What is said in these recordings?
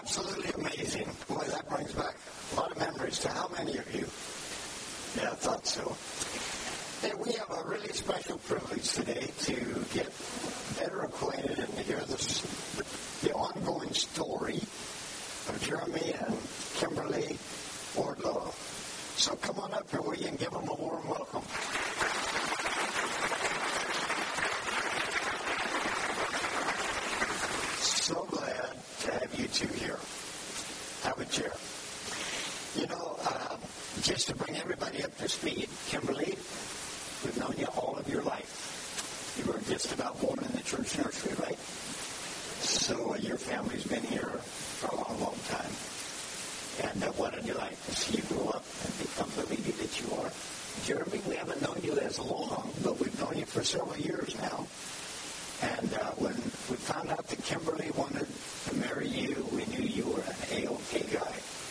Absolutely amazing. Boy, that brings back a lot of memories to how many of you? Yeah, I thought so. Hey, we have a really special privilege today to get better acquainted and to hear the ongoing story of Jeremy and Kimberly Wardlaw. So come on up here, will you, and give them a warm welcome. So glad to have you two here. Have a chair. You know, just to bring everybody up to speed, Kimberly, we've known you all of your life. You were just about born in the church nursery, right? So your family's been here for a long, long time. And what did you like to see you grow up and become the lady that you are? Jeremy, we haven't known you as long, but we've known you for several years now. And when we found out that Kimberly wanted to marry you, we knew you were an A-OK guy.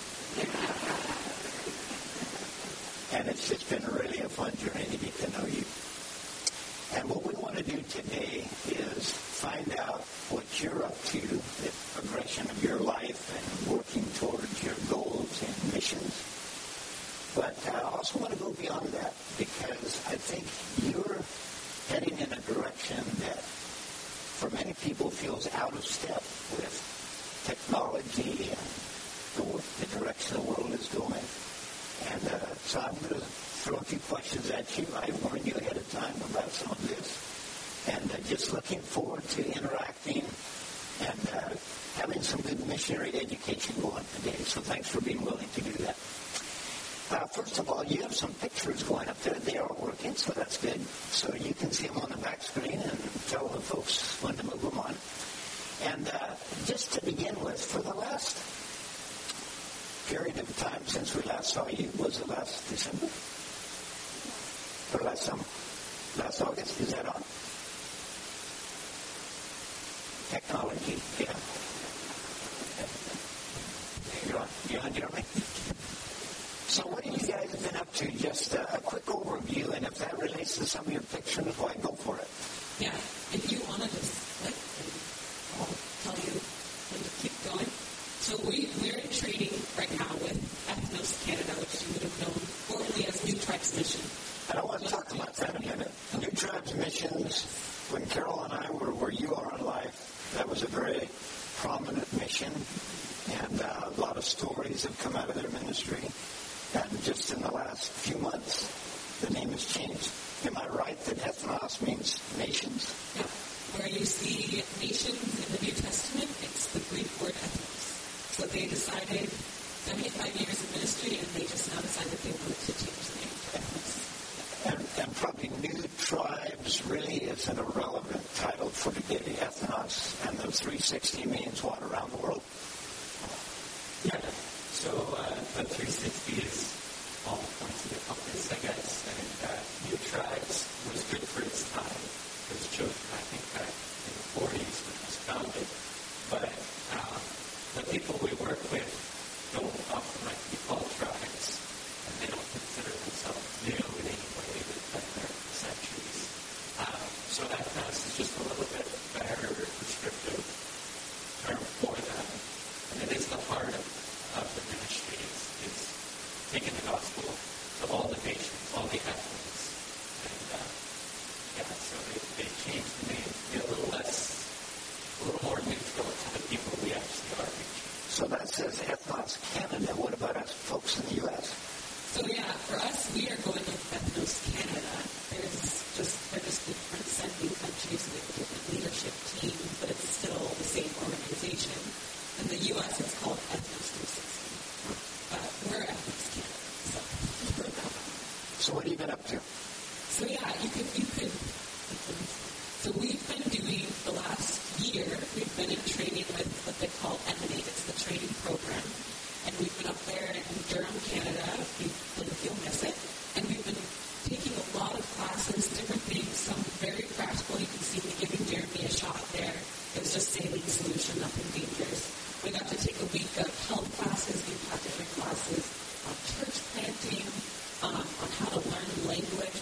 And it's just been really a fun journey to get to know you. And what we want to do today is find out what you're up to, the progression of your life and working towards your goals and missions. But I also want to go beyond that because I think you're heading in a direction that for many people feels out of step with technology and the direction the world is going. And so I'm going to throw a few questions at you. I warned you ahead of time about some of this. And just looking forward to interacting and having some good missionary education going today. So thanks for being willing to do that. First of all, you have some pictures going up there. They are working, so that's good. So you can see them on the back screen and tell the folks when to move them on. And just to begin with, for the last period of time since we last saw you, was it last December? Or last summer? Last August? Is that on? Technology, yeah. You're on, Jeremy? So what have you guys been up to? Just a quick overview, and if that relates to some of your pictures, why go for it? Yeah, if you want to just, I'll tell you when to keep going. So we're in training right now with Ethnos Canada, which you would have known formerly as New Tribes Mission. And I want to talk about that a minute. New Tribes Missions, when Carol and I were where you are in life, that was a very prominent mission, and a lot of stories have come out of their ministry. And just in the last few months, the name has changed. Am I right that ethnos means nations? Yeah. Where you see nations in the New Testament, it's the Greek word ethnos. So they decided 75 years of ministry, and they just now decided they wanted to change the name to ethnos. And probably New Tribes really isn't a relevant title for today. Ethnos and the 360 means what around the world? Yeah. So the 360 is all points of the compass, I guess. And New Tribes was good for its time. It was chosen, I think, back in the 40s when it was founded. But the people we work with don't often like to be called tribes, and they don't consider themselves new in any way. They've been there for centuries. So ethnos is just a little bit better prescriptive term for them. And it is the heart of the ministry is taking the gospel to all the nations, all the ethnies. And so they changed the name to be a little more neutral to the people we actually are reaching. So that says Ethnos Canada. What about us folks in the U.S.? So yeah, for us, we are going with Ethnos Canada. They're just different sending countries with a different leadership team, but it's still the same organization. In the U.S., it's called Ethnos 360. But we're Ethnos Canada. So what have you been up to? So yeah, you could. So we've been doing the last year, we've been in training with what they call Emanate. It's the training program. And we've been up there in Durham, Canada. You'll miss it. And we've been taking a lot of classes, different things, some very practical. You can see me giving Jeremy a shot there. It was just saline solution, nothing dangerous. We got to take a week of health classes. We've had different classes on church planting, on how to learn language.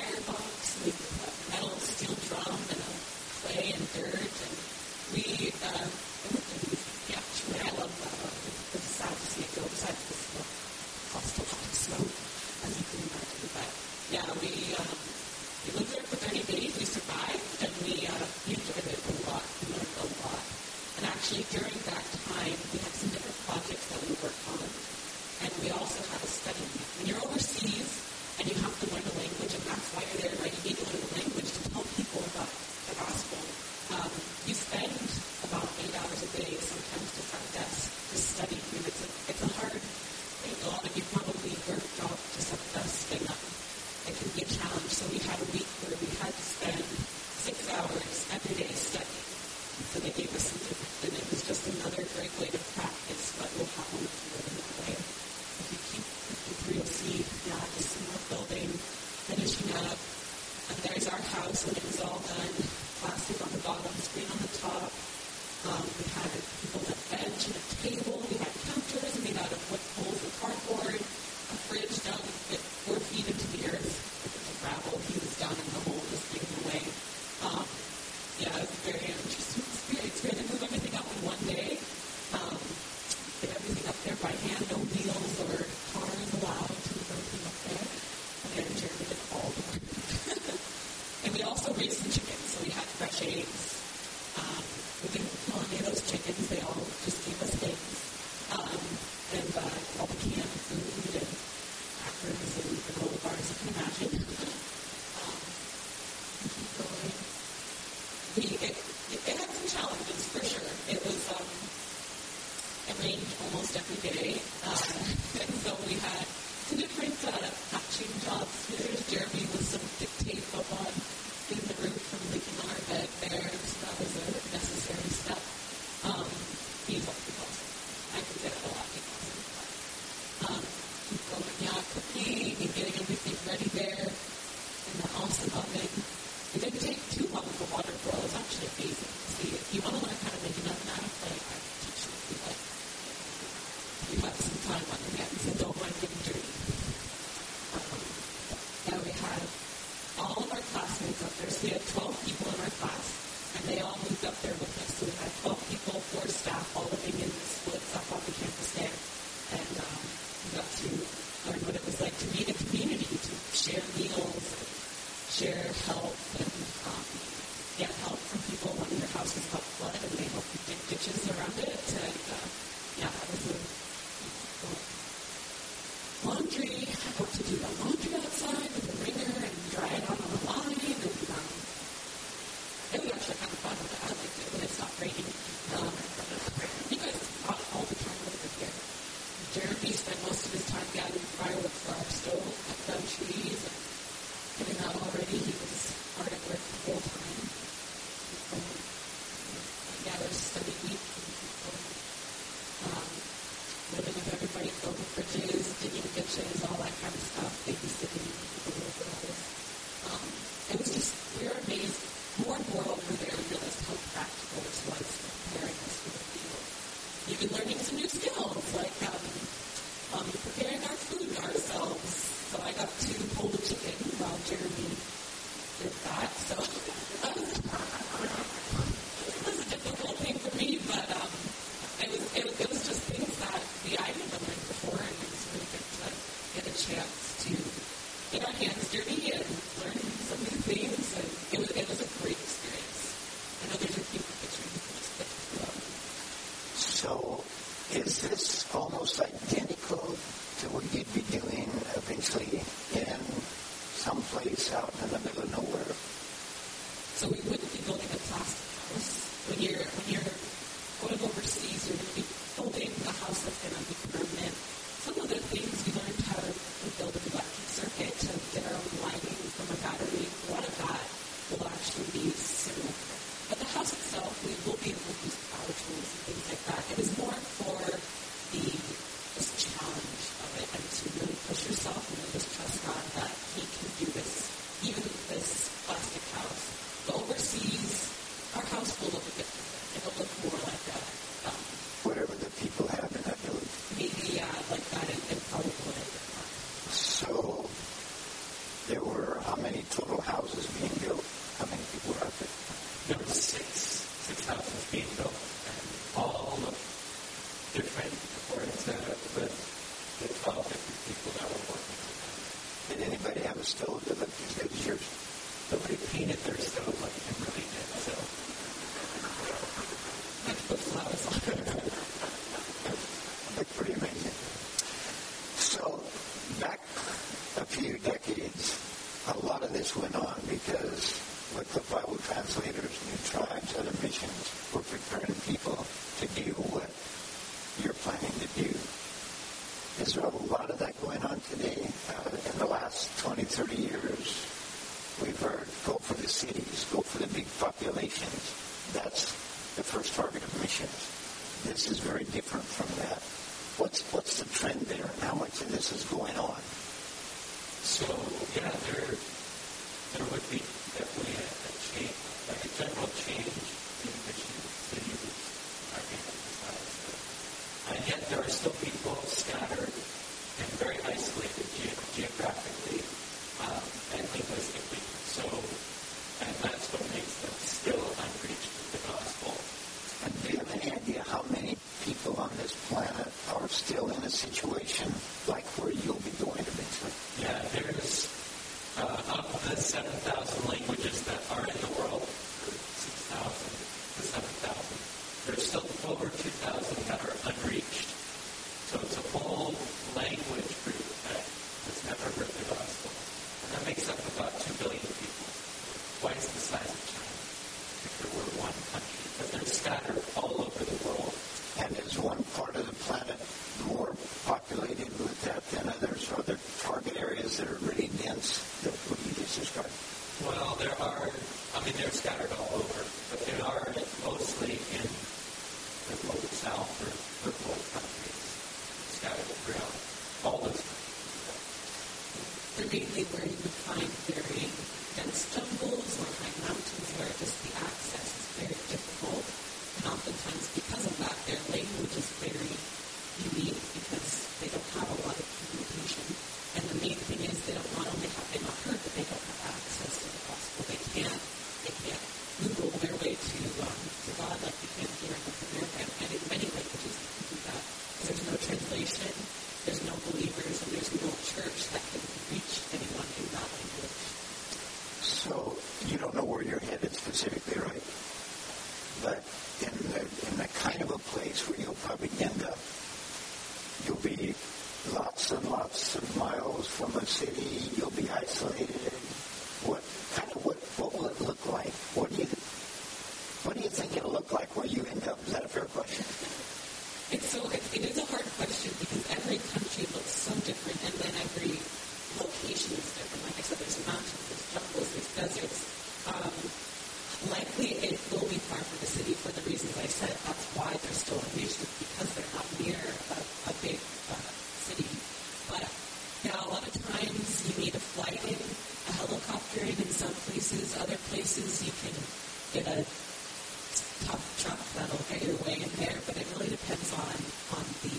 firebox with a metal steel drum and a clay and dirt, and we actually I love that. It's sad to see it go. Besides the smoke, cost a lot of smoke, as you can imagine. But yeah, we lived there for 30 days. We survived, and we enjoyed it a lot. We learned a lot. And actually, during that time, we had some different projects that we worked on, and we also had a study. When you're overseas and you have to learn the language, and that's why you're there, right? You need to learn the language to tell people about the gospel. You spend about 8 hours a day, sometimes to front desk, just studying. I mean, it's a hard thing. A lot of you probably work job just at desk, and it can be a challenge. So we had a week where we had to spend 6 hours every day studying. So they gave us some different, and it was just another great way to practice what will happen if you live in that way. If you keep looking through, you'll see, the similar building finishing up. And there's our house when it was all done. Plastic on the bottom, screen on the top. We had people on a bench and a table. We had counters made out of wood poles and cardboard. A fridge dug 4 feet into the earth with the gravel. He was down in the hole, just digging away. It was a very interesting experience. We had to move everything up in one day. Get everything up there by hand, no wheels or cars allowed to move everything up there. And then Jeremy did all the work. And we also raised some chickens, so we had fresh eggs. We didn't kill any of those chickens. They all just gave us eggs. And all the canned food and crackers and granola bars, you can imagine. Keep going. It had some challenges, for sure. It rained almost every day. And so we had two different patching jobs. There's Jeremy with some thick tape up on getting the roof from leaking on our bed there. So that was a necessary step. He's awesome. I could get it a lot. He's awesome. Keep going, cooking and getting everything ready there in the awesome oven. It didn't take too long for water to boil. It's actually amazing to see. If you want to learn how to make an oven out of clay, I can teach you if you like. You have some time on your hands and don't mind getting dirty. Now we had all of our classmates up there. So we had 12 people in our class, and they all moved up there with us. So we had 12 people, 4 staff, all living in splits up on the campus there. And we got to learn what it was like to be in a community, to share meals, and share help, and help from people when their houses got flooded, and they helped you dig ditches around it. And that was laundry. I got to do the laundry outside with the wringer and dry it out on the line. And it was actually kind of fun. I liked it when it stopped raining. You guys brought all the time over here. Jeremy spent most of his time gathering firewood for our stove, cut down trees, and getting out already. He was hard at work Nobody painted their stove like Kimberly did, so I have to put flowers on it. That's pretty amazing. So, back a few decades, a lot of this went on because with the Bible translators, new tribes, other missions, were preparing people to do what you're planning to do. Is there a lot of that going on today? In the last 20, 30 years, we've heard, go for the cities, go for the big populations. That's the first target of missions. This is very different from that. What's the trend there, and how much of this is going on? So, yeah, there would be definitely a change, like a general change in mission cities are being emphasized. And yet there are still people scattered and very isolated geographically and linguistically. So, and that's what makes them still unreached with the gospel. And do you have any idea how many people on this planet are still in a situation like where you'll be going eventually? Yeah, there's of the 7,000 languages that are in the world, 6,000 to 7,000, there's still over 2,000 that are unreached. So it's a whole language group that has never heard the gospel. And that makes up about 2 billion people, twice the size of China, if there were one country. But they're scattered all over the world. And is one part of the planet more populated with that than others? Are there target areas that are really dense that what you just described? Well, they're scattered all over, but they are mostly in the global south or third world countries, scattered throughout all those countries. They're mainly where you would find very dense jungles or high mountains where just the access is very difficult. And oftentimes because of that, their language is very unique because they don't have a lot of communication. And the main thing is they not only have they not heard, but they don't have access to the gospel. They can't Google their way to God like they can here in North America. And in many languages you can do that. There's no translation, there's no believers, and there's no church that can reach anyone in that language. So you don't know where you're headed specifically, right? But in the kind of a place where you'll probably end up, you'll be lots and lots of miles from a city. You'll be isolated. What will it look like? What do you think it'll look like where you end up? Is that a fair question? It is a hard question because every country looks so different, and then every location is different. Like I said, there's mountains, there's jungles, there's deserts. Likely it will be far from the city for the reasons I said. That's why they're still unreached, because they're not near a big city. But yeah, a lot of times you need a flight in, a helicopter in some places. Other places you can get a tough truck that'll get your way in there. But it really depends on the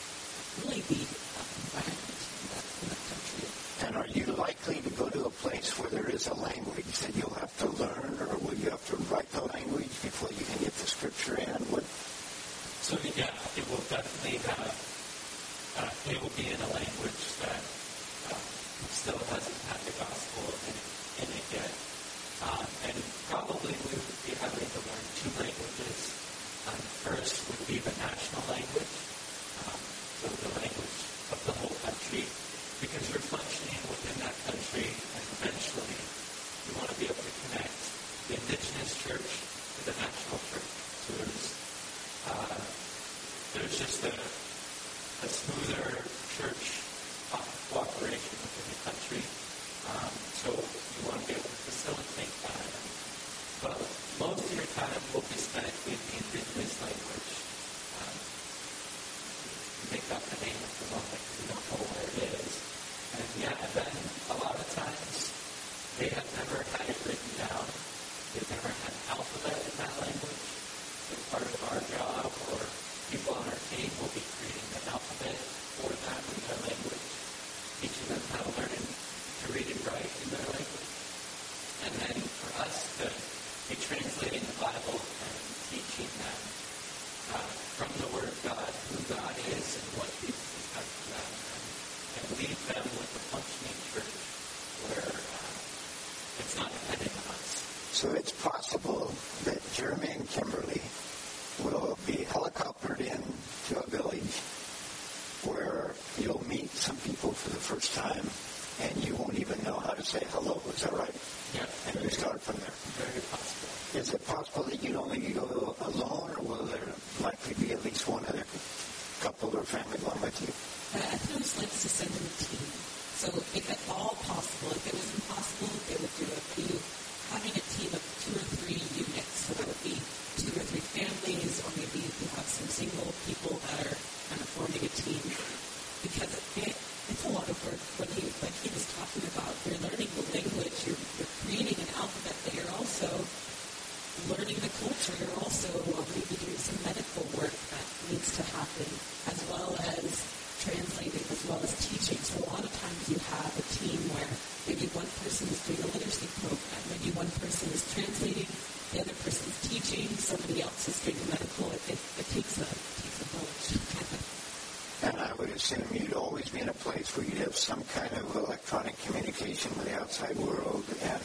environment in that country. And are you likely to go to a place where there is a language that you'll have to learn, or will you have to write the language before you can get the scripture in? So yeah, it will definitely have, it will be in a language that still hasn't had the gospel in it yet. And probably we would be having to learn 2 languages. First would be the national language, so the language of the whole country, because you're functioning within that country, and eventually you want to be able to connect the indigenous church to the national church. So there's just a smoother church cooperation within the country. So you want to be able to facilitate that. But most of your time will be spent in the indigenous language. You make up the name of the moment because you don't know where it is. And yeah, then a lot of times they have never had it written down. They've never had an alphabet in that language. So part of our job or people on our team will be creating an alphabet for them in their language, teaching them how to learn to read and write in their language. And then for us to be translating the Bible and teaching them from the Word of God who God is and what Jesus has done for them, and leave them with a functioning church where it's not dependent So it's possible that Jeremy and Kimberly will be helicoptered in to a village where you'll meet some people for the first time and you won't even know how to say hello. Is that right? Yeah. And you start from there. Very possible. Is it possible that you'd only go alone, or will there likely be at least one other couple or family going with you? I think always likes to send in a team. So if at all possible, if it was impossible, they would do having a team of 2 or 3 units. So that would be 2 or 3 families, or maybe you have some single people that are kind of forming a team. Because it's a lot of work. When like he was talking about, you're learning the language, you're creating an alphabet, but you're also learning the culture. You're also maybe doing some medical work that needs to happen, as well as translating, as well as teaching. So a lot of times you have a team where maybe one person is doing a literacy program, maybe one person is translating, the other person is teaching, somebody else is doing medical. It takes a village. And I would assume you'd always be in a place where you'd have some kind of electronic communication with the outside world and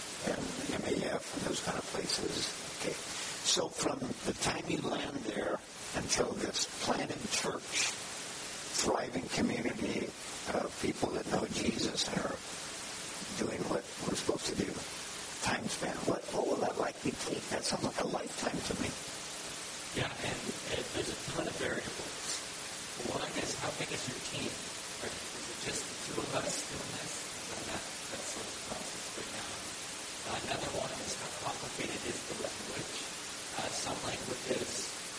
MAF and those kind of places. Okay. So from the time you land there until this planted church, thriving community of people that know Jesus and are doing what we're supposed to do, time span, what will that likely take? That sounds like a lifetime to me. Yeah, and there's a ton of variables. One is, how big is your team? Right? Is it just the 2 of us doing this? That's sort of the process right now. Another one is, how complicated is the language? Some languages,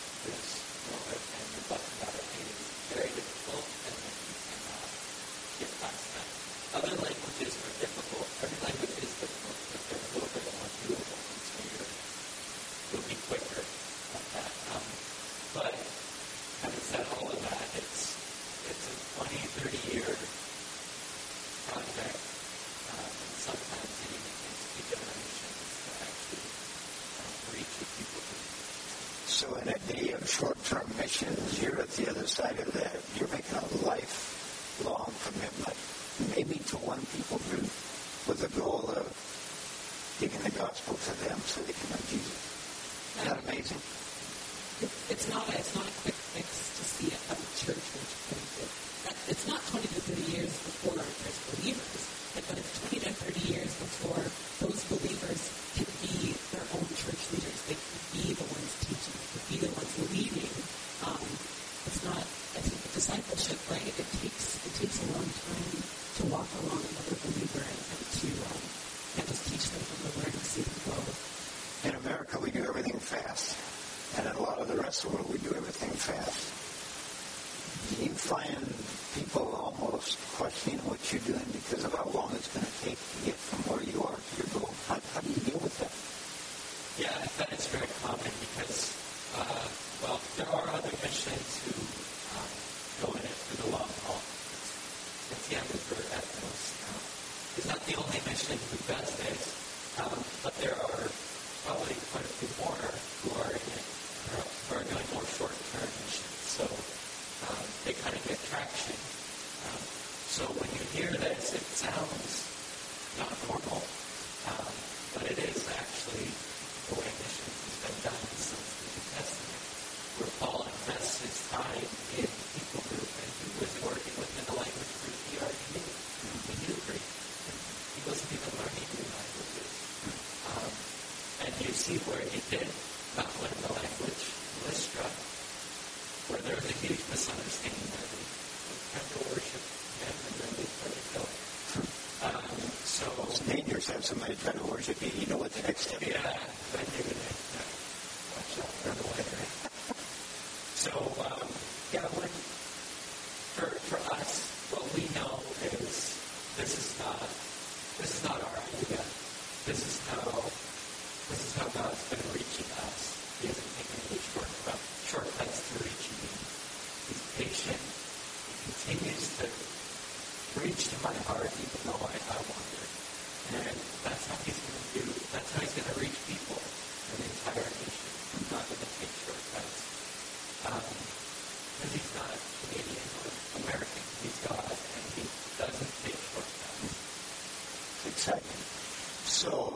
and we talked about it, it's very difficult, and then you can get past that. Other languages are difficult. Every language is difficult, but they're a little bit more doable, and so you'll be quicker at that. But having said all of that, it's a 20, 30-year project, and sometimes it even takes 2 generations to actually reach the people. So in a day of short-term missions, you're at the other side of that. You're making a lifelong commitment, maybe to one people group, with the goal of giving the gospel to them so they can know Jesus. Isn't that amazing? It's not a quick fix to see a church which it's not 20 to 30 years before there's believers, but it's 20 to 30 years before those believers can be their own church leaders. They can be the ones teaching, they can be the ones leading. It's discipleship, right? It takes a long time to walk along another believer and just teach them from the word and see them grow. In America, we do everything fast. And in a lot of the rest of the world, we do everything fast. Do you find people almost questioning what you're doing because of how long it's going to take to get from where you are to your goal? How do you deal with that? Yeah, that is very common because, there are other missions who go in it for the long haul. It's the Emperor Ethnos. He's not the only mission who does this, but there are probably quite a few more who are in it, who are doing more short-term missions. So they kind of get traction. So when you hear this, it sounds not normal, but it is actually the way missions has been done since the New Testament, where Paul invests his time in people group, and he was working within the language group he already knew. He knew Greek. He wasn't even learning new languages. And you see where he did not learn the language, Lystra, where there was a huge misunderstanding that they had to worship him, and then they started going. So it's dangerous to have somebody try to worship you. You know what the next step is. Yeah, I knew that. Watch out, run away. So, for us, what we know is this is not our idea. This is how God's been reaching us. He hasn't taken any shortcuts to reaching me. He's patient. He continues to reach to my heart even though I wander. And that's how he's going to do. That's how he's going to reach people. And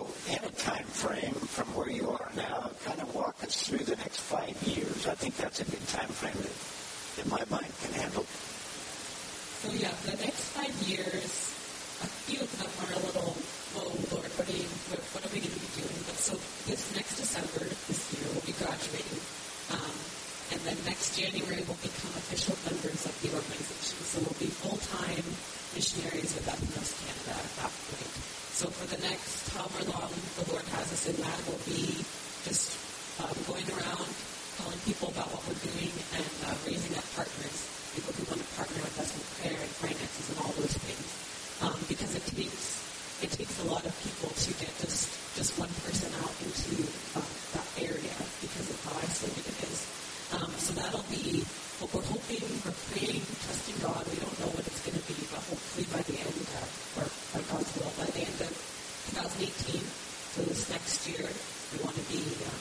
So in a time frame from where you are now, kind of walk us through the next 5 years. I think that's a good time frame that my mind can handle. So yeah, the next 5 years, a few of them are a little, whoa, Lord, what are we going to be doing? But so this next December, this year, we'll be graduating. And then next January, we'll become official members of the organization. So we'll be full-time missionaries with Ethnos Canada at that point. So for the next however long the Lord has us in that, we'll be just going around telling people about what we're doing and raising up partners, people who want to partner with us with prayer and finances and all those things. Because it takes a lot of people to get just one person out into that area because of how isolated it is. So that'll be what we're hoping, we're praying, trusting God. We don't know what it's going to be, but hopefully by the end of, or by God's will, by the end of 2018, so this next year, we want to be,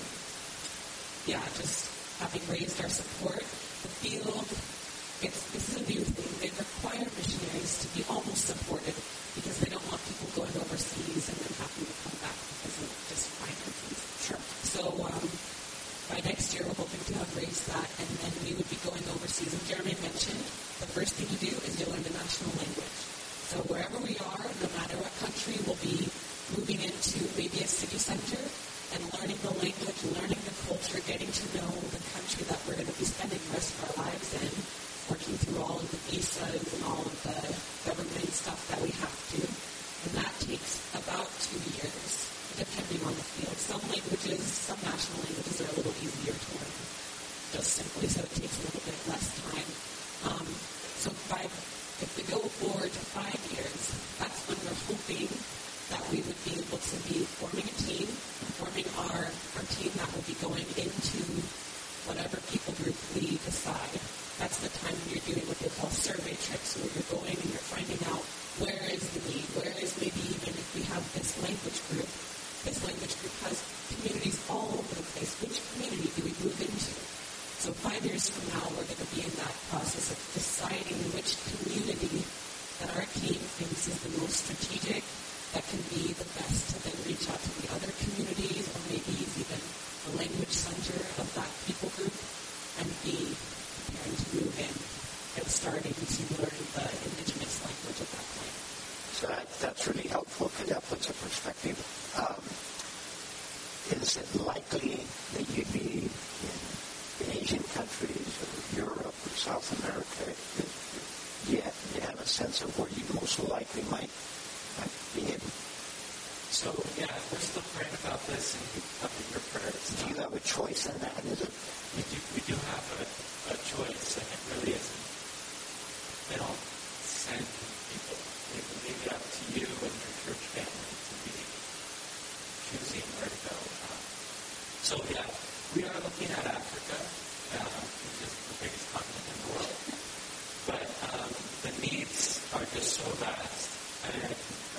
just having raised our support. The field, this is a new thing. They require missionaries to be almost supported because they don't want people going overseas and then having to come back because of just finances. Sure. So by next year, we're hoping to have raised that, and then we would be going overseas. And Jeremy mentioned the first thing you do is you learn the national language. So wherever we are, no matter what country, we'll be moving into maybe a city center and learning the language, learning the culture, getting to know the country that we're going to be spending the rest of our lives in, working through all of the visas and all of the government stuff that we have to. And that takes about 2 years, depending on the field. Some languages, some national languages are a little easier to learn, just simply, so it takes a little bit less time. So if we go forward to 5 years, that's when we're hoping that we would be able to be forming a team, forming our team that will be going into whatever people group we decide. That's the time when you're doing what they call survey trips, where you're going and you're finding out where is the need, where is maybe even if we have this language group has communities all over the place. Which community do we move into? So 5 years from now, we're going to be in that process of deciding which community that our team thinks is the most strategic, that can be the best to then reach out to the other communities, or maybe even the language center of that people group, and be preparing to move in and starting to learn the indigenous language at that point. So that's really helpful because that puts a perspective. Is it likely that you'd be in Asian countries or Europe or South America? Do you have a sense of where you most likely might be in? So, we're still praying about this and keep coming your prayers. Do you have a choice in that? Is it? We do have a choice, and it really isn't. They don't send people. They can leave it up to you and your church family to be choosing where to go. We are looking at Africa, which is the biggest continent in the world. But the needs are just so vast, and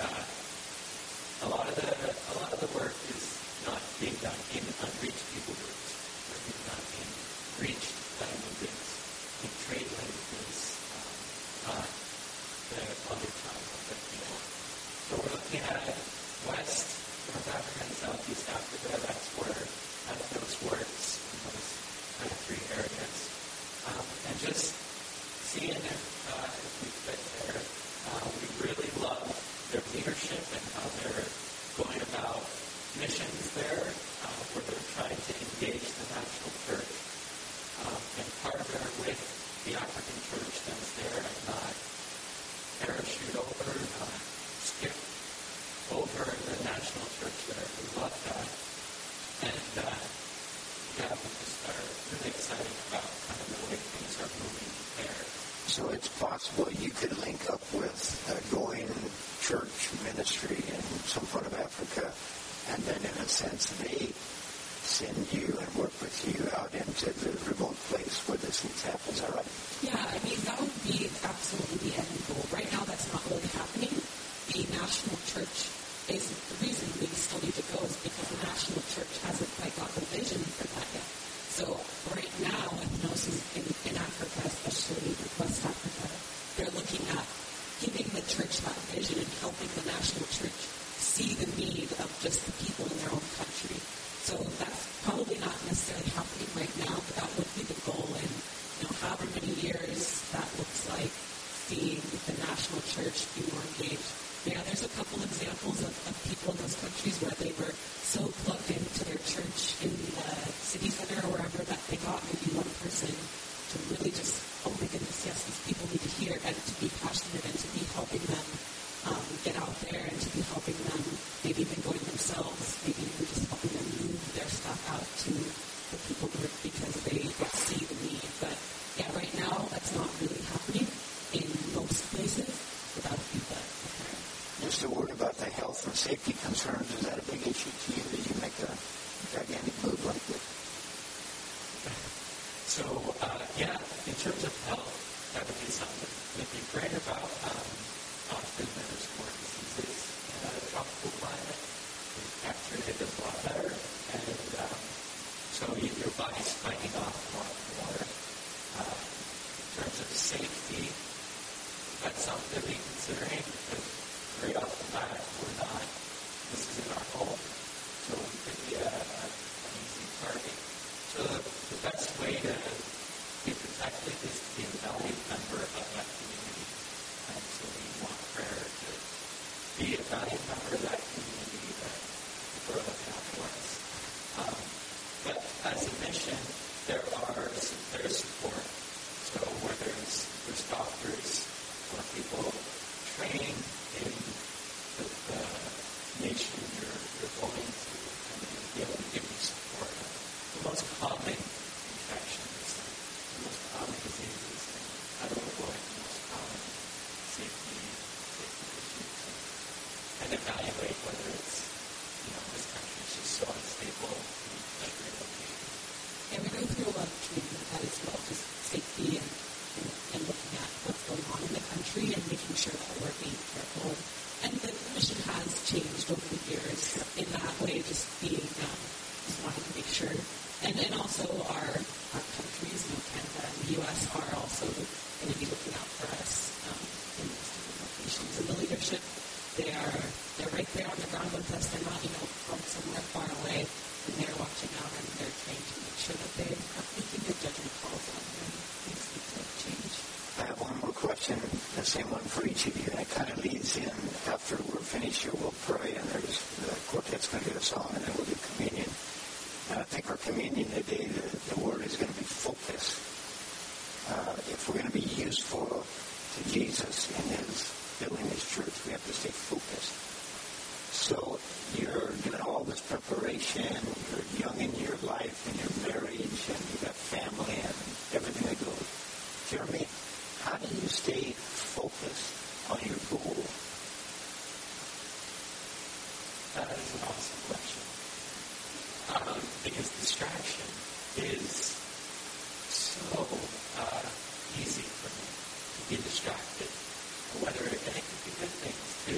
a lot of the work is not being done in unreached people groups. It's being done in reached languages, in trade languages, not the other tongue of the people. So we're looking at West, North Africa, and Southeast Africa. That's where Ethnos works in those kind of 3 areas. And just seeing if we fit there. We really love their leadership and how they're going about missions there, where they're trying to engage the national church and partner with the African church that's there and not parachute over, not skip over the national church there. We love that. And we just are really excited about kind of the way things are moving there. So it's possible you could link up with a going church ministry in some part of Africa, and then in a sense they send you and work with you out into the remote place where this needs to happen. Is that right? Yeah, I mean, that would be absolutely the end goal. Right now, that's not really happening. The national church is the reason we still need to go is because the national church hasn't quite got the vision for that yet. So right now, Ethnos is in Africa, especially in West Africa, they're looking at giving the church that vision and helping the national church see the need of just the countries where they were so plugged into their church in the city center or wherever that they got maybe one person to really just, oh my goodness, yes, these people need to hear, and to be passionate and to be helping them get out there and to be helping them, maybe even going themselves, maybe even just helping them move their stuff out to the people group because they see the need. But yeah, right now that's not really happening in most places without people. Just a word about the health and safety concerns. Is that a big issue to you that you make a gigantic move like this? So, in terms of health, that would be something that we great about. Often there's more diseases in a tropical climate. We've captured it a lot better. And so your body's fighting off a lot more. In terms of safety, that's something to be considering because very often we're not. This is in our home. So it could be an easy target. So the best way to be protected is to be a valued member of that community. And so we want prayer to be a valued member of that community that we're looking out for us. But as a mission, there's support. So where there's doctors or people trained in the nation you're going to, and they'll be able to give you support. The most common infections, the most common diseases, and how to avoid the most common safety issues, and evaluate whether it's, this country is just so unstable, we should relocate. And we go through a lot of training with that as well, just safety and looking at what's going on in the country and making sure that we're being careful. And the mission has changed over the years in that way, just being, just wanting to make sure. And also our countries, Canada and the U.S. are also going to be looking out for us in these different locations. And the leadership, they're right there on the ground with us. They're not, from somewhere far away. And they're watching out and they're trained to make sure that they are making good judgment calls on them. Things need to change. I have one more question, the same one for each of you, and it kind of leads in. After we're finished here, we'll pray, and the quartet's going to get a song, and then we'll do communion. And I think for communion today, the word is going to be focus. If we're going to be useful to Jesus in building his church, we have to stay focused. So you're doing all this preparation, you're young in your life and your marriage, and you've got family and everything that goes. Jeremy, how do you stay focused on your goal? That is an awesome question. Because distraction is so easy for me to be distracted. And it could be good things too.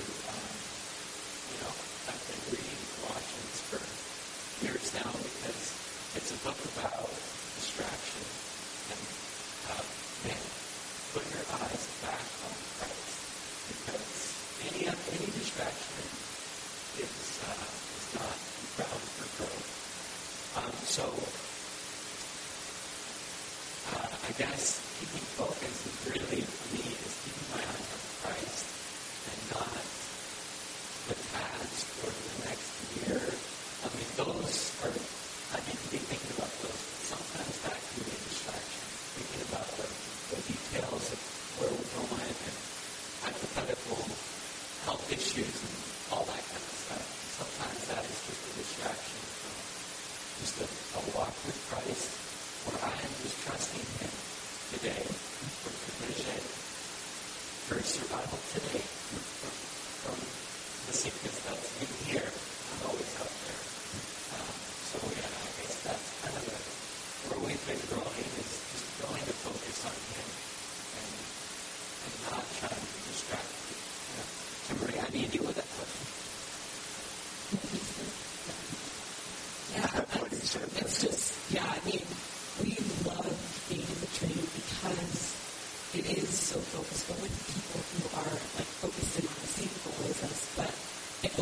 I've been reading Colossians for years now because it's a book about distraction and put your eyes back on Christ, because any distraction is not bound for growth. I guess keeping focus is really, for me, is keeping my eyes on Christ and not the past or the next year. I need to be thinking about those, but sometimes that can be a distraction. Thinking about the details of where we're going and hypothetical health issues and all that kind of stuff. Sometimes that is just a distraction from just a walk with Christ, where I am just trusting him today for provision, for survival today, from the sickness that's in here. I'm always out there. I guess that's kind of where we've been growing, is just growing to focus on him and not trying to be distracted. Kimberly, how do you deal with that question? That's what he said. It's just, we love being in the training because it is so focused, but with people who are focused in on the same goal as us, but it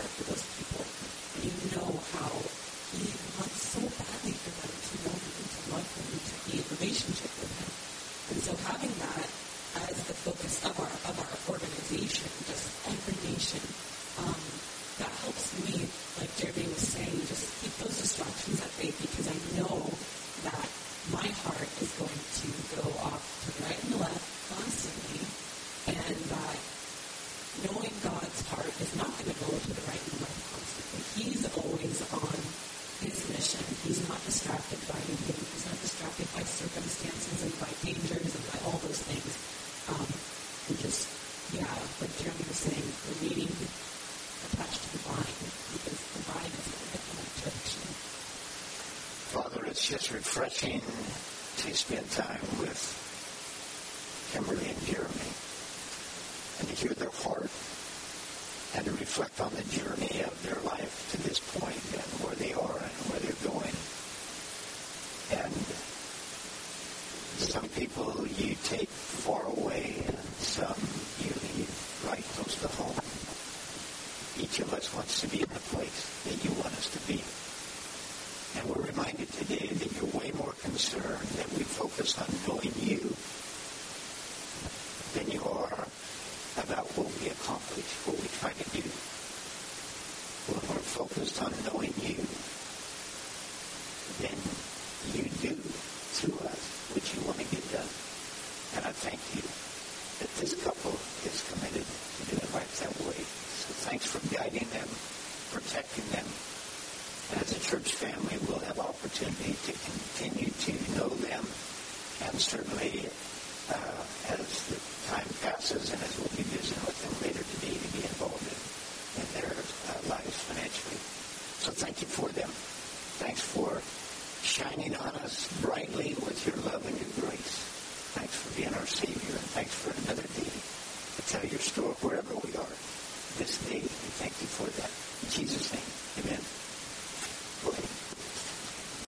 heart for those people. And you know how he wants so badly for them to know him and to love him and to be in relationship with him. And so having that as the focus of our organization, just every nation, that helps me, like Jeremy was saying, just keep those distractions at bay, because I know that my heart is going to go off to the right and the left constantly, and that knowing God's heart is not going to go to the right and the left constantly. He's always on his mission. He's not distracted by anything. He's not distracted by circumstances and by dangers and by all those things. And just, like Jeremy was saying, remaining attached to the vine, because the vine is going to get in that direction. Father, it's just refreshing to spend time with Kimberly and Jeremy and to hear their heart and to reflect on the journey of their life to this point and where they are and where they're going. And some people you take far away and some you leave right close to home. Each of us wants to be in the place that you want us to be. And we're reminded today that you're way more concerned that we focus on knowing you than you are about what we accomplish, what we try to do. When we're focused on knowing you, then you do through us what you want to get done. And I thank you that this couple is committed to doing life that way. So thanks for guiding them, protecting them. And as a church family, we'll have opportunity to continue to know them, and certainly as the time passes and as we'll be visiting with them later today, to be involved in their lives financially. So thank you for them. Thanks for shining on us brightly with your love and your grace. Thanks for being our Savior, and thanks for another day to tell your story wherever we are this day.